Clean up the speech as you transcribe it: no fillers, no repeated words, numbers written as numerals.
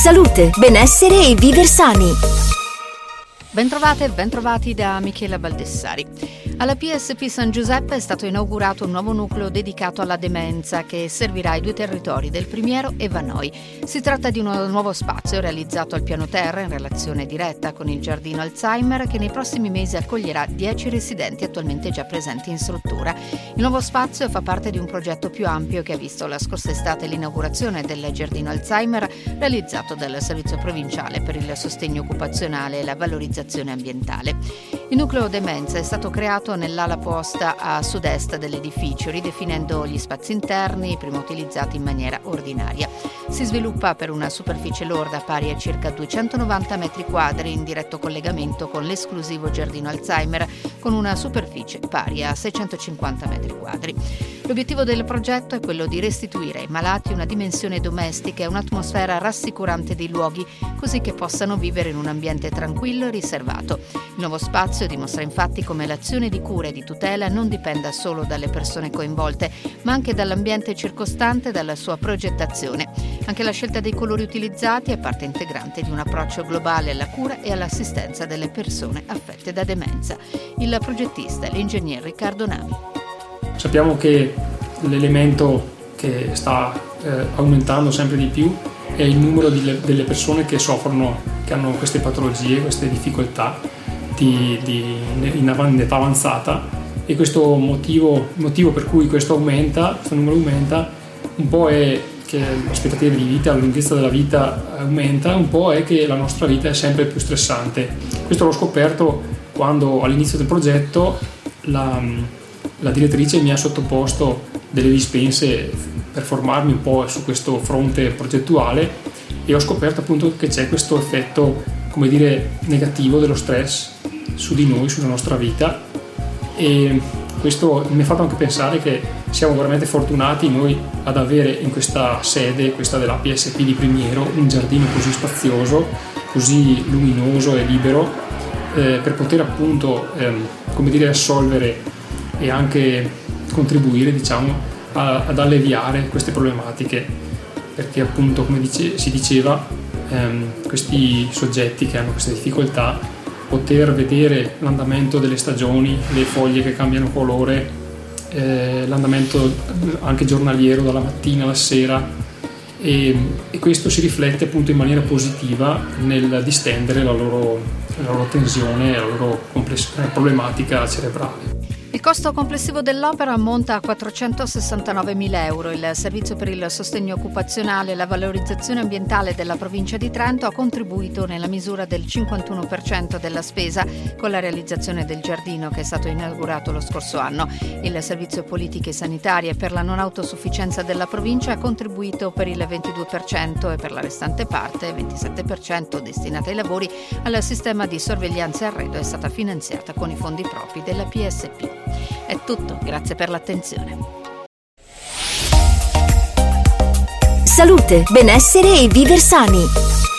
Salute, benessere e viver sani. Bentrovate e bentrovati da Michela Baldessari. Alla PSP San Giuseppe è stato inaugurato un nuovo nucleo dedicato alla demenza che servirà ai due territori del Primiero e Vannoi. Si tratta di un nuovo spazio realizzato al piano terra in relazione diretta con il giardino Alzheimer che nei prossimi mesi accoglierà 10 residenti attualmente già presenti in struttura. Il nuovo spazio fa parte di un progetto più ampio che ha visto la scorsa estate l'inaugurazione del giardino Alzheimer realizzato dal Servizio Provinciale per il Sostegno Occupazionale e la Valorizzazione Ambientale. Il nucleo demenza è stato creato nell'ala posta a sud-est dell'edificio, ridefinendo gli spazi interni, prima utilizzati in maniera ordinaria. Si sviluppa per una superficie lorda pari a circa 290 metri quadri in diretto collegamento con l'esclusivo giardino Alzheimer, con una superficie pari a 650 metri quadri. L'obiettivo del progetto è quello di restituire ai malati una dimensione domestica e un'atmosfera rassicurante dei luoghi, così che possano vivere in un ambiente tranquillo e riservato. Il nuovo spazio dimostra infatti come l'azione di cura e di tutela non dipenda solo dalle persone coinvolte, ma anche dall'ambiente circostante e dalla sua progettazione. Anche la scelta dei colori utilizzati è parte integrante di un approccio globale alla cura e all'assistenza delle persone affette da demenza. Il progettista è l'ingegner Riccardo Nami. Sappiamo che l'elemento che sta aumentando sempre di più è il numero delle persone che soffrono, che hanno queste patologie, queste difficoltà in età avanzata, e questo motivo per cui questo numero aumenta un po' è che l'aspettativa di vita, la lunghezza della vita aumenta, un po' è che la nostra vita è sempre più stressante. Questo l'ho scoperto quando all'inizio del progetto la direttrice mi ha sottoposto delle dispense per formarmi un po' su questo fronte progettuale, e ho scoperto appunto che c'è questo effetto, come dire, negativo dello stress su di noi, sulla nostra vita, e questo mi ha fatto anche pensare che siamo veramente fortunati noi ad avere in questa sede, questa della PSP di Primiero, un giardino così spazioso, così luminoso e libero, per poter appunto come dire, assolvere e anche contribuire, diciamo, ad alleviare queste problematiche, perché appunto, come si diceva, questi soggetti che hanno queste difficoltà, poter vedere l'andamento delle stagioni, le foglie che cambiano colore, l'andamento anche giornaliero dalla mattina alla sera, e questo si riflette appunto in maniera positiva nel distendere la loro tensione e la loro problematica cerebrale. Il costo complessivo dell'opera ammonta a 469.000 euro. Il Servizio per il Sostegno Occupazionale e la Valorizzazione Ambientale della Provincia di Trento ha contribuito nella misura del 51% della spesa con la realizzazione del giardino che è stato inaugurato lo scorso anno. Il Servizio Politiche Sanitarie per la non autosufficienza della provincia ha contribuito per il 22% e per la restante parte, 27% destinata ai lavori, al sistema di sorveglianza e arredo è stata finanziata con i fondi propri della PSP. È tutto, grazie per l'attenzione. Salute, benessere e viver sani.